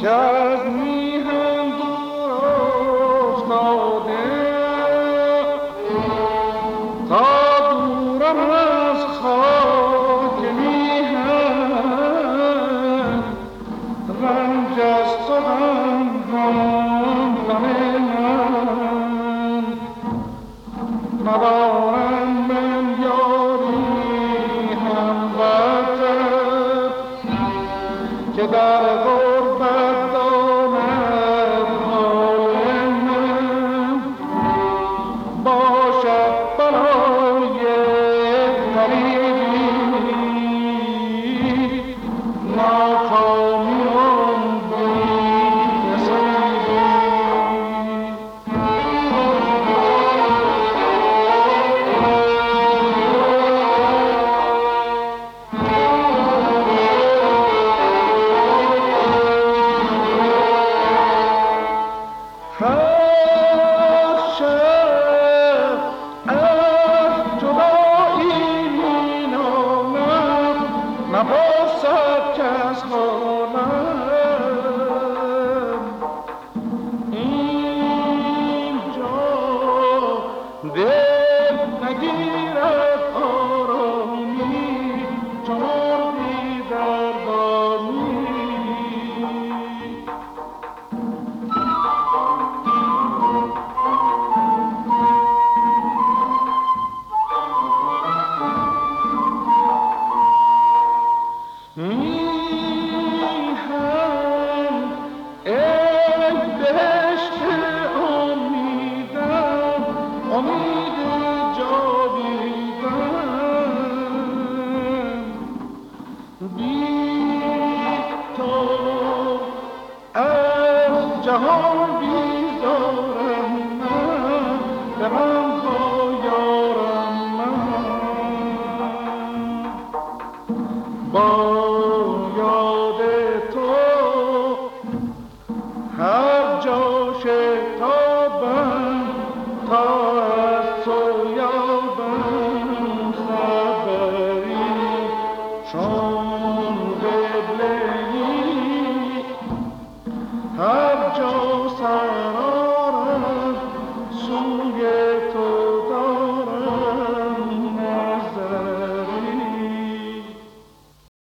که از میهن دور افتاده تا دورم از خاک میهن رنج از تو هم غم ندارم من یاری هم برتر که در غربت دارد حال من باشد بلای غریبی ناکامی نباشد کس حالم اینجا دل نگیرد آرامی چو مرغی در دامی میهن ای بهشت امیدم امید جاویدم بی تو از جهان بیزارم من به من با یارم من با یاد تو هر جا شتابم تا از تو یابم خبری چون قبله‌ای هر جا سر